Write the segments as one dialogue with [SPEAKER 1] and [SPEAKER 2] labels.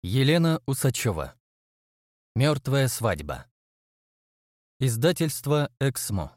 [SPEAKER 1] Елена Усачева. Мертвая свадьба. Издательство «Эксмо».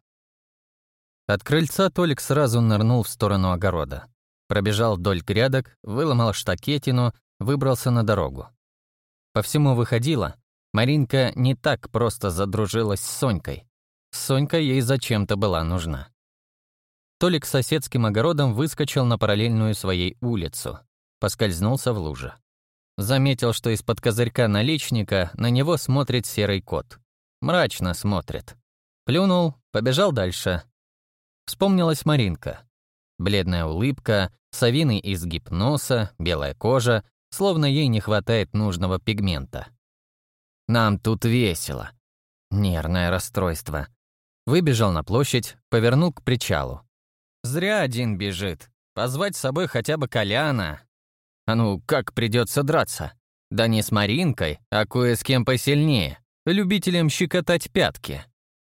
[SPEAKER 1] От крыльца Толик сразу нырнул в сторону огорода. Пробежал вдоль грядок, выломал штакетину, выбрался на дорогу. По всему выходило, Маринка не так просто задружилась с Сонькой. Сонька ей зачем-то была нужна. Толик с соседским огородом выскочил на параллельную своей улицу. Поскользнулся в луже. Заметил, что из-под козырька наличника на него смотрит серый кот. Мрачно смотрит. Плюнул, побежал дальше. Вспомнилась Маринка. Бледная улыбка, совиный изгиб носа, белая кожа, словно ей не хватает нужного пигмента. «Нам тут весело». Нервное расстройство. Выбежал на площадь, повернул к причалу. Зря один бежит. Позвать с собой хотя бы Коляна. А ну, как придется драться? Да не с Маринкой, а кое с кем посильнее, любителем щекотать пятки.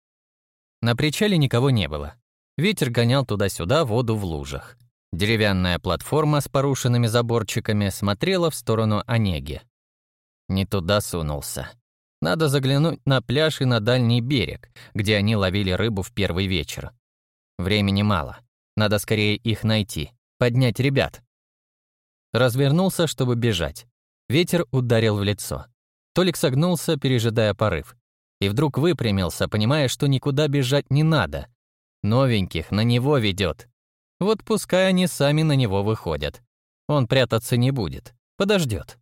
[SPEAKER 1] На причале никого не было. Ветер гонял туда-сюда воду в лужах. Деревянная платформа с порушенными заборчиками смотрела в сторону Онеги. Не туда сунулся. Надо заглянуть на пляж и на дальний берег, где они ловили рыбу в первый вечер. Времени мало. Надо скорее их найти, поднять ребят. Развернулся, чтобы бежать. Ветер ударил в лицо. Толик согнулся, пережидая порыв. И вдруг выпрямился, понимая, что никуда бежать не надо. Новеньких на него ведет. Вот пускай они сами на него выходят. Он прятаться не будет, подождет.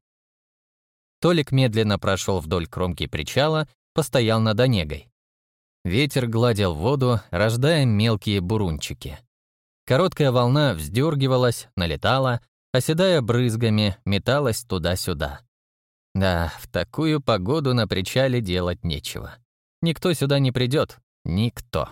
[SPEAKER 1] Толик медленно прошел вдоль кромки причала, постоял над Онегой. Ветер гладил воду, рождая мелкие бурунчики. Короткая волна вздергивалась, налетала, оседая брызгами, металась туда-сюда. Да, в такую погоду на причале делать нечего. Никто сюда не придет, никто.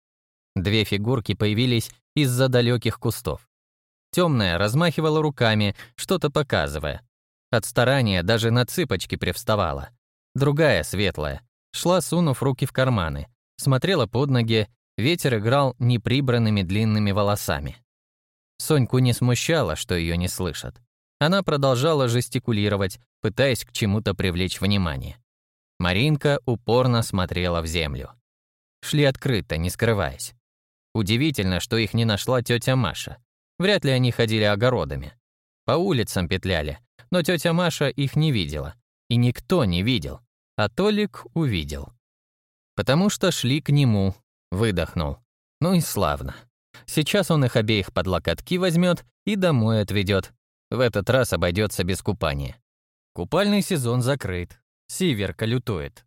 [SPEAKER 1] Две фигурки появились из-за далеких кустов. Темная размахивала руками, что-то показывая. От старания даже на цыпочки привставала. Другая, светлая, шла, сунув руки в карманы, смотрела под ноги, ветер играл неприбранными длинными волосами. Соньку не смущало, что ее не слышат. Она продолжала жестикулировать, пытаясь к чему-то привлечь внимание. Маринка упорно смотрела в землю. Шли открыто, не скрываясь. Удивительно, что их не нашла тетя Маша. Вряд ли они ходили огородами. По улицам петляли, но тетя Маша их не видела. И никто не видел, а Толик увидел. Потому что шли к нему, выдохнул. Ну и славно. Сейчас он их обеих под локотки возьмет и домой отведет. В этот раз обойдется без купания. Купальный сезон закрыт. Сиверка лютует.